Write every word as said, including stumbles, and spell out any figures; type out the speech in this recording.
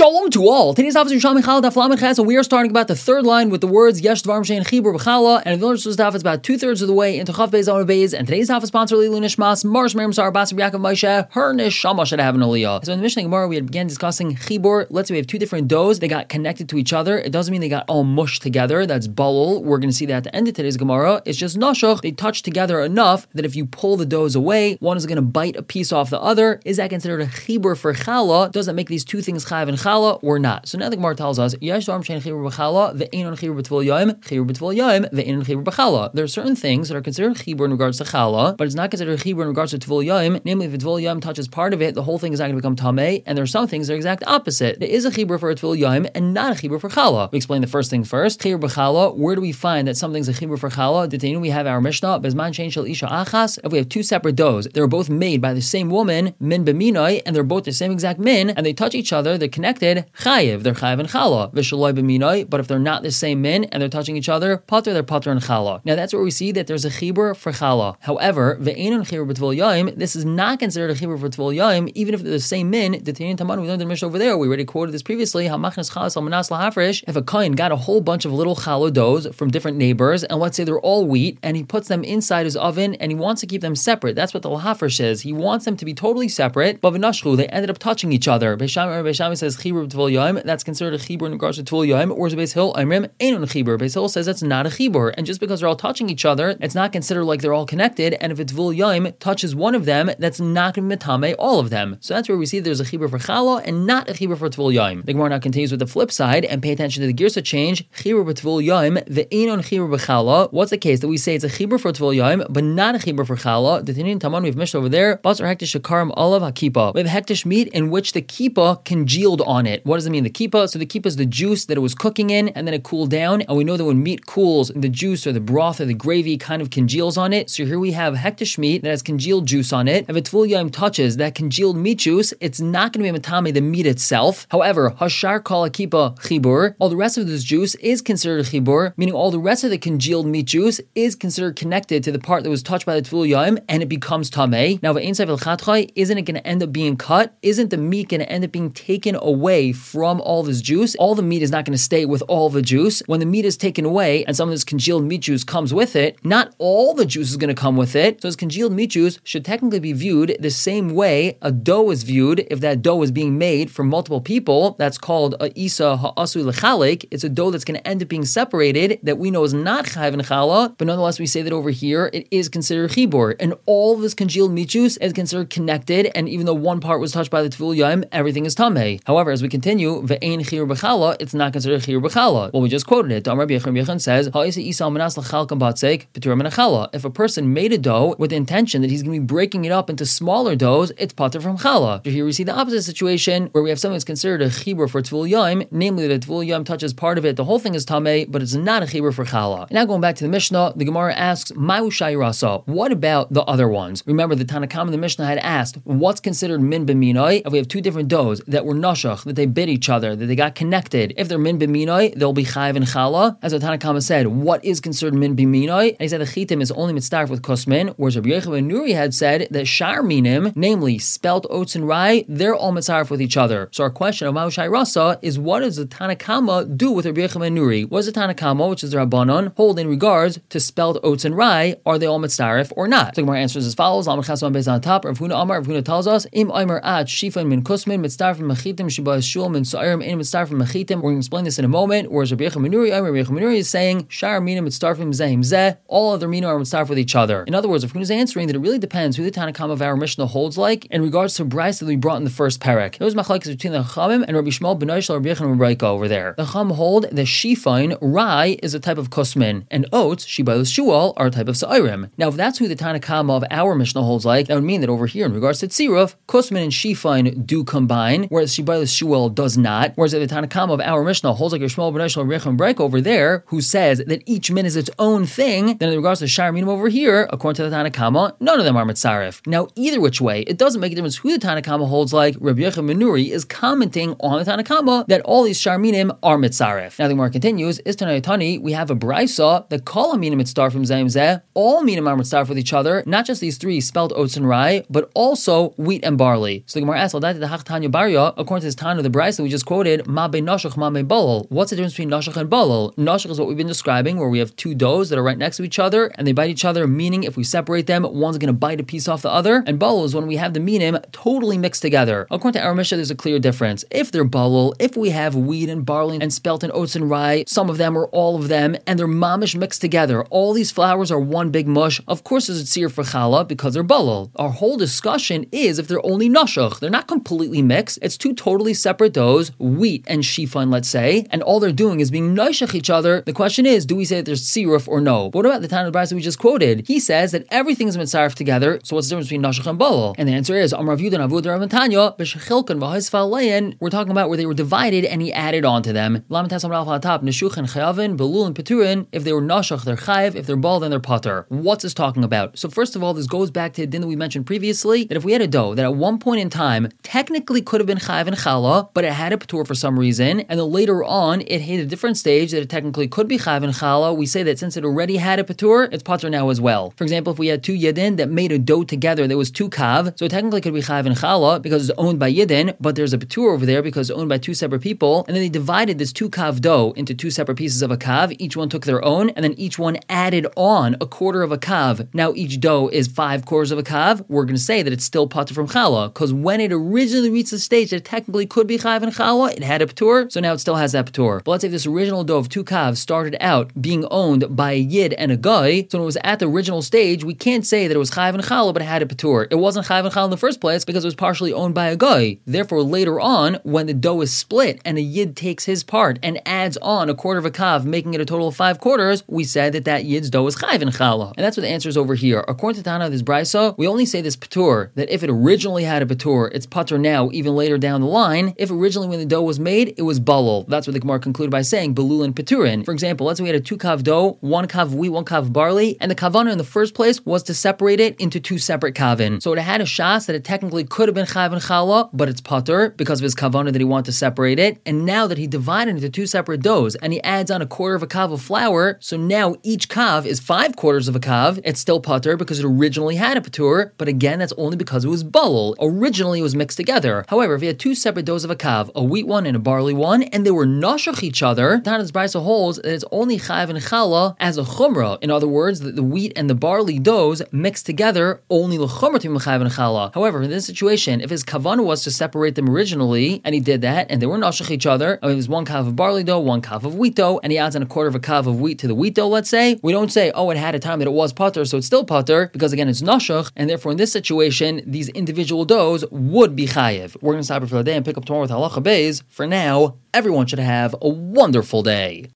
Shalom to all. Today's daf is Yerushalmi Chala Daf Lamed Ches, and we are starting about the third line with the words Yesh Dvarim Shein Chibur B'Chala. And the Lord's daf is about two thirds of the way into Chav Beis Amud Beis. And today's daf is sponsored Lilu Nishmas Marsh Miriam Sar Basar Yaakov Moshe. Her neshama should have an aliyah. So in the Mishnah Gemara we had began discussing Chibur. Let's say we have two different doughs. They got connected to each other. It doesn't mean they got all mushed together. That's balul. We're going to see that at the end of today's Gemara. It's just nashach. They touch together enough that if you pull the doughs away, one is going to bite a piece off the other. Is that considered a Chibur for Chala? Does that make these two things Chayav and Chala or not? So now the Gemara tells us, Yesh Dvarim Shein Chibur B'Chala, ve'enon Chibur B'Tvul Yom, Chibur B'Tvul Yom, ve'enon Chibur B'Chala. There are certain things that are considered Chibur in regards to Chala, but it's not considered Chibur in regards to Tvul Yom. Namely, if Tvul Yom touches part of it, the whole thing is not going to become Tameh, and there are some things that are exact opposite. There is a Chibur for a Tvul Yom and not a Chibur for Chala. We explain the first thing first. Chibur B'Chala, where do we find that something's a Chibur for Chala? Detenu, we have our Mishnah, Bezman Shein Shel Isha Achas. If we have two separate doughs, they're both made by the same woman, min b'minoi, and they're both the same exact min, and they touch each other, they're connected, Chayiv, they're Chayiv and Chala. V'shaloi b'minoi, but if they're not the same min and they're touching each other, Pater, they're Pater and Chala. Now that's where we see that there's a Chibur for Chala. However, ve'enon Chibur b'Tvul Yom, this is not considered a Chibur for Tvul Yom, even if they're the same min. The Tanyan Taman, we learned in the Mishnah over there, we already quoted this previously, Hamachnas Chalas al-Manas lahafresh. If a kohen got a whole bunch of little challah doughs from different neighbors, and let's say they're all wheat, and he puts them inside his oven, and he wants to keep them separate. That's what the lahafresh is. He wants them to be totally separate, but v'nashchu, they ended up touching each other. Beishami says Chibur b'Tvul Yom, that's considered a Chibur in regards to Tvul Yom, or Beis Hill Amrim Einon Chibur. Beis Hill says that's not a Chibur, and just because they're all touching each other, it's not considered like they're all connected, and if a Tvul Yom touches one of them, that's not going to metame all of them. So that's where we see there's a Chibur for Chala and not a Chibur for Tvul Yom. The Gemara now continues with the flip side, and pay attention to the girsa change. Chibur b'Tvul Yom, ve'enon Chibur b'Chala. What's the case that we say it's a Chibur for Tvul Yom, but not a Chibur for Chala? The Tanyan Taman we've mentioned over there, Basar Hektish Shakarim Olav HaKippah. We have Hektish meat in which the kippah congealed on it. What does it mean, the kippah? So the kippah is the juice that it was cooking in, and then it cooled down, and we know that when meat cools, the juice or the broth or the gravy kind of congeals on it. So here we have hektish meat that has congealed juice on it. If a Tvul Yom touches that congealed meat juice, it's not going to be matame the meat itself. However, hashar kol kippah chibur, all the rest of this juice is considered a chibur, meaning all the rest of the congealed meat juice is considered connected to the part that was touched by the Tvul Yom, and it becomes tameh. Now, isn't it going to end up being cut? Isn't the meat going to end up being taken away from all this juice? All the meat is not going to stay with all the juice. When the meat is taken away and some of this congealed meat juice comes with it, not all the juice is going to come with it. So this congealed meat juice should technically be viewed the same way a dough is viewed if that dough is being made for multiple people. That's called a isa ha'asu l'chalik. It's a dough that's going to end up being separated that we know is not chayav and chala, but nonetheless we say that over here it is considered chibur, and all this congealed meat juice is considered connected, and even though one part was touched by the Tvul Yom, everything is tameh. However, as we continue, ve'ein chibur b'chala, it's not considered chibur b'chala. Well, we just quoted it. Amar Rabbi Yechon says, if a person made a dough with the intention that he's going to be breaking it up into smaller doughs, it's pater from chala. So here we see the opposite situation, where we have something that's considered a chibur for Tvul Yom, namely that Tvul Yom touches part of it, the whole thing is tameh, but it's not a chibur for chala. Now going back to the Mishnah, the Gemara asks, Ma'u shayrasa, what about the other ones? Remember, the Tanna Kama in the Mishnah had asked, what's considered min b'minoi? If we have two different doughs that were nashach, that they bit each other, that they got connected, if they're min b'minoi, they'll be chayiv and chala. As the Tanna Kama said, what is considered min b'minoi? And he said the chitim is only mitzdarf with kusmin, whereas Rabbi Yochanan ben Nuri had said that shar minim, namely spelt oats and rye, they're all mitzdarf with each other. So our question of Ma'u shayrasa is, what does the Tanna Kama do with Rabbi Yochanan ben Nuri? What does the Tanna Kama, which is the Rabbanon, hold in regards to spelt oats and rye? Are they all mitzdarf or not? So the Gemara answers as follows. Amar Chasam based on top. Rav Huna Amar, Rav Huna tells us, Im Omer at shifan min kusmin mitzdarf machitim shiba shul min sa'arim in mitzdarf machitim. We're going to explain this in a moment. Whereas Rabbi Yochanan ben Nuri, Amar Rabbi Yochanan ben Nuri is saying shar minim mitzdarfim zehim zeh. All other minim are mitzdarf with each other. In other words, Rav Huna is answering that it really depends who the Tanna Kama of our Mishnah holds like in regards to brayos that we brought in the first parak. There was machlokes between the Chachamim and Rabbi Shmuel ben Yoshel Rabbi Yochanan ben Reika over there. The Chacham hold that shifan rye is a type of kusmin, and oats shiba shul are a type of sa'irim. Now, if that's who the Tanna Kama of our Mishnah holds like, that would mean that over here in regards to tziruf, kusmin and shifan do combine, whereas shiba shul does not. Whereas if the Tanna Kama of our Mishnah holds like your Shmuel ben Yoshel Rabbi Yochanan ben Reika over there, who says that each min is its own thing, then in regards to shar minim over here, according to the Tanna Kama, none of them are mitzaref. Now, either which way, it doesn't make a difference who the Tanna Kama holds like. Rabbi Yochanan ben Nuri is commenting on the Tanna Kama that all these shar minim are mitzaref. Now the Gemara continues, is Tanayatani, we have a brayso that kol minim mitzdarf from zayim zeh, all minim are mitzdarf with each other, not just these three spelt oats and rye, but also wheat and barley. So the Gemara asks, according to this Tanya Tana, the Bryce that we just quoted, ma be nashach, ma be balal. What's the difference between nashach and balal? Nashach is what we've been describing, where we have two doughs that are right next to each other, and they bite each other, meaning if we separate them, one's going to bite a piece off the other. And balal is when we have the minim totally mixed together. According to our Mishnah, there's a clear difference. If they're balal, if we have wheat and barley and spelt and oats and rye, some of them or all of them, and they're mamish mixed together, all these flours are one big mush, of course there's a tzir for challah because they're balal. Our whole discussion is if they're only nashach. They're not completely mixed. It's two totally separate doughs, wheat and shifan, let's say, and all they're doing is being nashach each other. The question is, do we say that there's tziruf or no? But what about the Tana Bryce that we just quoted? He says that everything's mitzaref together, so what's the difference between nashach and balal? And the answer is, Amar Rav Yudan Avud Rav Tanya, b'shechilkan v'haisfal leyin. We're talking about where they were divided and he added on to them. Lamentas Amar Alfa Atap, neshuch and chayavin, belul and peturin. If they were nashach, they're chayav. If they're bal, then they're pater. What's this talking about? So first of all, this goes back to the din that we mentioned previously, that if we had a dough that at one point in time technically could have been chayav and challah, but it had a patur for some reason, and then later on it hit a different stage that it technically could be chayav and challah, we say that since it already had a patur, it's pater now as well. For example, if we had two yidin that made a dough together that was two kav, so it technically could be chayav and challah because it's owned by yidin, but there's a patur over there because it's owned by two separate people, and then they divided this two kav dough into two separate pieces of a kav, each one took their own, and then each one added on a quarter of a kav. Now each dough is five quarters of a kav, we're going to say that it's still pater from challah, because when it originally reached the stage that it technically could be chayav and challah, it had a patur, so now it still has that patur. But let's say this original dough of two kavs started out being owned by a yid and a guy, so when it was at the original stage, we can't say that it was chayav and challah, but it had a patur. It wasn't chayav and challah in the first place because it was partially owned by a guy. Therefore, later on, when the dough is split and a yid takes his part and adds on a quarter of a kav, making it a total of five quarters, we said that that yid's dough is chayav and challah. And that's what the answer is over here. According to Tana, this brisa, we only say this patur, that if it originally had a patur, it's patur now, even later down the line. If originally when the dough was made, it was balal. That's what the Gemara concluded by saying, belul and paturin. For example, let's say we had a two kav dough, one kav wheat, one kav barley, and the kavana in the first place was to separate it into two separate kavin. So it had a shas that it technically could have been chayav and challah, but it's patur because of his kavana that he wanted to separate it. And now that he divided into two separate doughs and he adds on a quarter of a kav of flour, so now each kav is five quarters of a kav, it's still patur because it originally had a patur, but again, that's only because it was balal. Originally, it was mixed together. However, if you had two separate doughs of a kav, a wheat one and a barley one, and they were nashach each other, Tana's brisa holds that it's only chayav and challah as a chumrah. In other words, that the wheat and the barley doughs mixed together, only the chumrah to be chayav and challah. However, in this situation, if his kavanah was to separate them originally, and he did that, and they were nashach each other, I mean, it was one kav of barley dough, one kav of wheat dough, and he adds on a quarter of a kav of wheat to the wheat dough, let's say, we don't say, oh, it had a time that it was pater, so it's still pater, because again, it's nashach, and therefore in this situation, these individual doughs would be chayiv. We're going to stop it for the day and pick up tomorrow with halacha beis. For now, everyone should have a wonderful day.